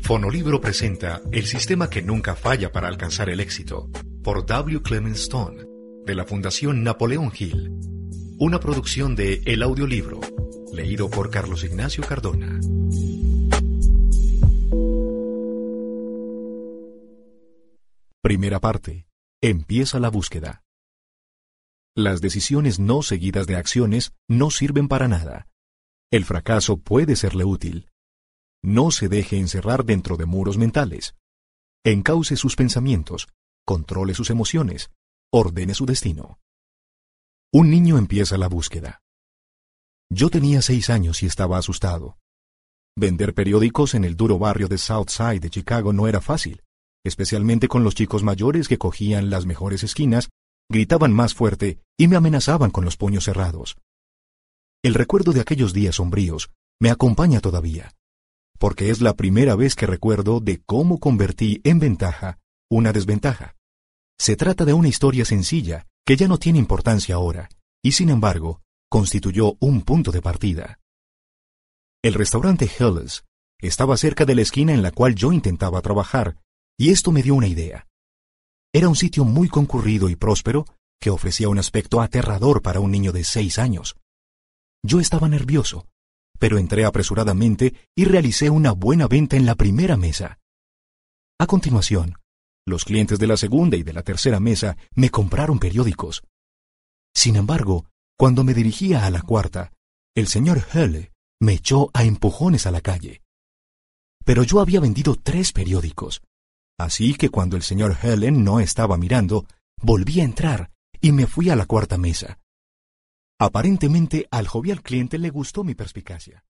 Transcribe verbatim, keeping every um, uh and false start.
Fonolibro presenta El sistema que nunca falla para alcanzar el éxito, por W. Clement Stone, de la Fundación Napoleón Hill. Una producción de El Audiolibro, leído por Carlos Ignacio Cardona. Primera parte. Empieza la búsqueda. Las decisiones no seguidas de acciones no sirven para nada. El fracaso puede serle útil. No se deje encerrar dentro de muros mentales. Encauce sus pensamientos, controle sus emociones, ordene su destino. Un niño empieza la búsqueda. Yo tenía seis años y estaba asustado. Vender periódicos en el duro barrio de South Side de Chicago no era fácil, especialmente con los chicos mayores que cogían las mejores esquinas, gritaban más fuerte y me amenazaban con los puños cerrados. El recuerdo de aquellos días sombríos me acompaña todavía, porque es la primera vez que recuerdo de cómo convertí en ventaja una desventaja. Se trata de una historia sencilla que ya no tiene importancia ahora, y sin embargo, constituyó un punto de partida. El restaurante Hills estaba cerca de la esquina en la cual yo intentaba trabajar, y esto me dio una idea. Era un sitio muy concurrido y próspero que ofrecía un aspecto aterrador para un niño de seis años. Yo estaba nervioso, pero entré apresuradamente y realicé una buena venta en la primera mesa. A continuación, los clientes de la segunda y de la tercera mesa me compraron periódicos. Sin embargo, cuando me dirigía a la cuarta, el señor Hill me echó a empujones a la calle. Pero yo había vendido tres periódicos, así que cuando el señor Hill no estaba mirando, volví a entrar y me fui a la cuarta mesa. Aparentemente al jovial cliente le gustó mi perspicacia.